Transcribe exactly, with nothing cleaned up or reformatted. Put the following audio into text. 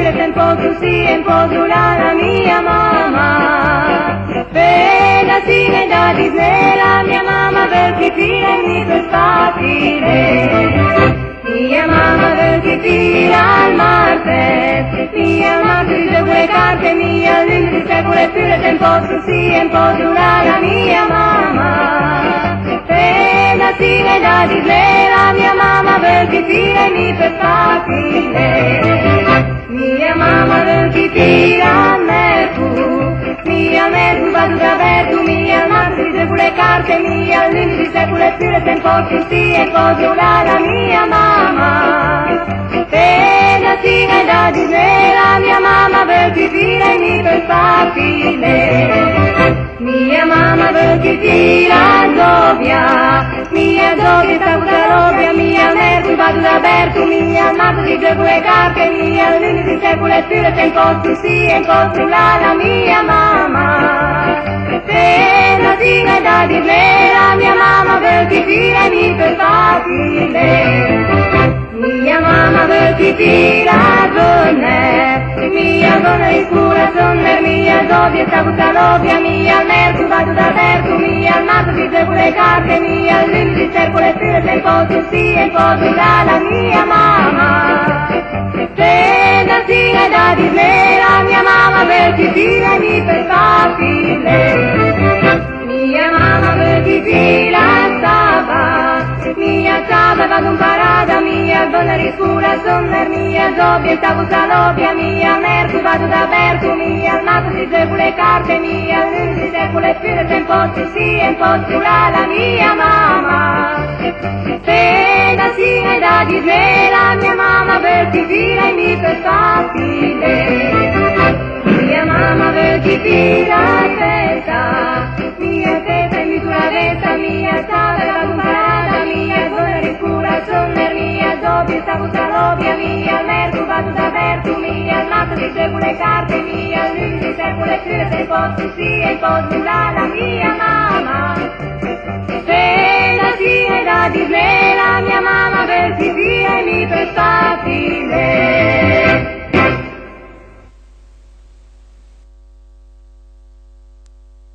scrivere un po' tu sì e un po' tu là la mia mamma. Per la cine da Disney la mia mamma per chi tira e mi per facile. Mia mamma per chi tira al Marte, mia mamma dice quelle carte, mia lì dice quelle scrivere un po' tu sì e un po' tu là la mia mamma. Per la cine da Disney la mia mamma per chi tira e mi per facile. Mia mamma per chi tira a me tu, mia me tu vado da me tu, mia mamma dice quelle carte, mia lì dice quelle scrivere un po' tu sì e un po' tu là la mia mamma. Per la cine da Disney la mia mamma per chi tira e mi per facile. Mia mamma per chi tira doppia, mia doppia sta questa robbia, mia merda vado da Berto, mia mamma dice quelle carte, mia lì dice quelle scrivere un po' tu sì e un po' tu là la mia mamma. Per la cina da Disney la mia mamma per chi tira e mi per facile. Mia mamma per chi tira donne, mia donna di scura donne, mia doppia sta questa robbia, mia merda vado da Berto, mia mamma dice quelle carte, mia lì dice quelle scrivere un po' tu sì e un po' tu là la mia mamma. Per la cina da Disney la mia mamma per chi tira e mi per facile. Mia mamma per chi tira stava, mia stava vado in parada, mia donna di scura sonner, mia doppia sta questa robbia, mia merda vado da Berto, mia mamma dice quelle carte, mia lì dice quelle scrivere un po' tu sì e un po' tu là la mia mamma. Per la cina da Disney la mia mamma per chi tira e mi per facile. Mia mamma per chi tira testa, mia testa e mi sulla testa, mia stava la comparata, mia donna di scura sonner, mia doppia sta questa robbia, mia merda vado da Berto, mia mamma dice quelle carte, mia lì dice quelle scrivere un po' tu sì e un po' tu là la mia mamma.